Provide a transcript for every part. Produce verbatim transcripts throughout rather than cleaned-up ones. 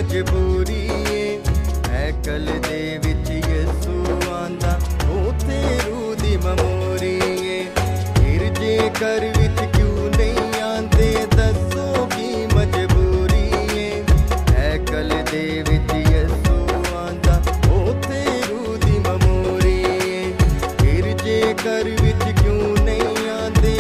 मजबूरी है। हैकल दे विच यसू आंदा ओथे रूह दी ममूरी है। गिरजे घर विच क्यों नहीं आंदे दसो की मजबूरी है। हैकल दे विच यसू आंदा ओथे रूह दी ममूरी है। गिरजे घर विच क्यों नहीं आंदे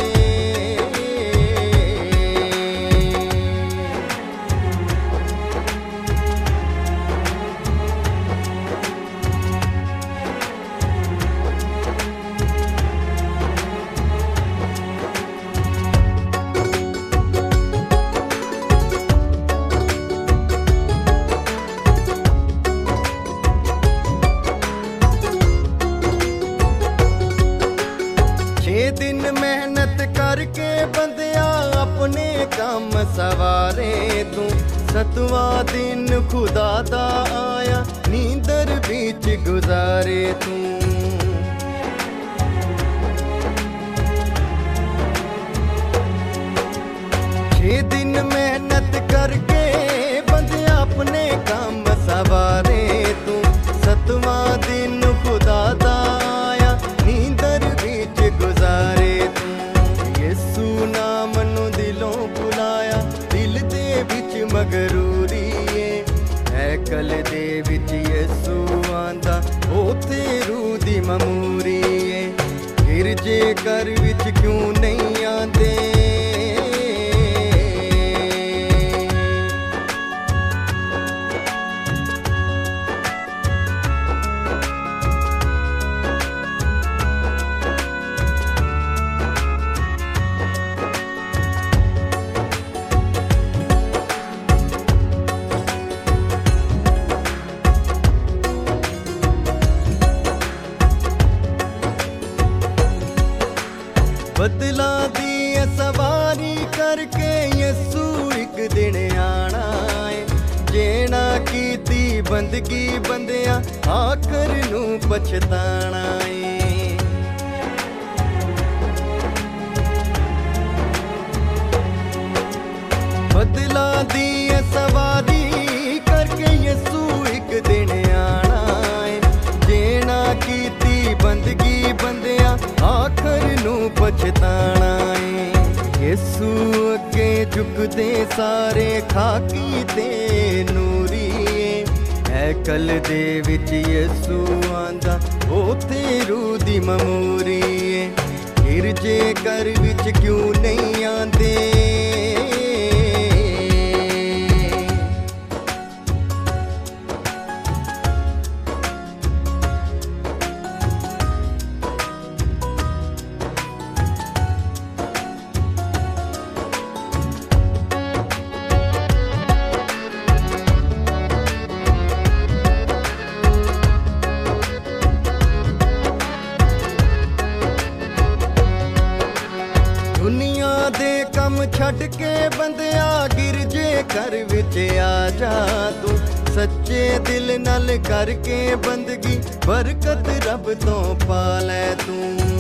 दिन मेहनत करके बंदिया अपने काम सवारे तू। सतवां दिन खुदा दा आया नींदर बीच गुजारे तू। छे दिन मेहनत करके बंदिया अपने काम सवारे तू। सतवां दिन खुदा दा आया नींदर बीच गुजारे तू। यसू नाम नू दिलों बुलाया दिल दे विच मगरूरी है। हैकल दे विच यसू आंदा ओथे रूह दी ममूरी है। गिरजे घर विच क्यों नहीं आंदे बदला दी सवारी करके यसू एक दिन आना है। जेना कीती बंदगी बंदिया आखर नू पछताना है। बदला दी सवारी करके यसू एक दिन आना है। जेना कीती बंदगी बंदिया आखर नू पछताना है। यसू अगे झुकदे सारे खाकी ते नूरी है। हैकल दे विच यसू आंदा ओथे रूह दी ममूरी है। गिरजे घर विच क्यों नहीं आंदे छड़ के बंदिया गिरजे घर विच आ जा तू। सच्चे दिल नाल करके बंदगी बरकत रब तो पा लै तू।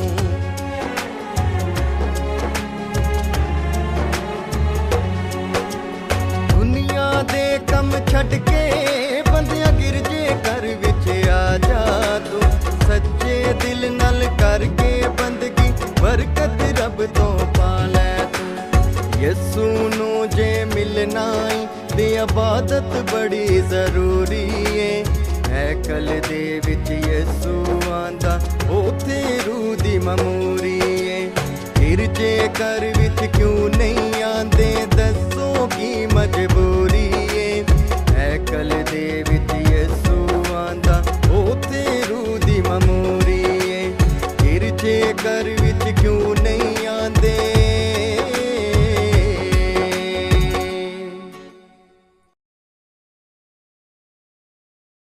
दुनिया दे कम छड़ के बंदिया गिरजे घर विच आ जा तू। सच्चे दिल नाल करके बंदगी बरकत रब तो पा लै तू। यसू नू जे मिलना दी इबादत बड़ी जरूरी है। हैकल दे विच यसू आंदा ओथे रूह दी ममूरी है। गिरजे घर विच क्यों नहीं आंदे दसो की मजबूरी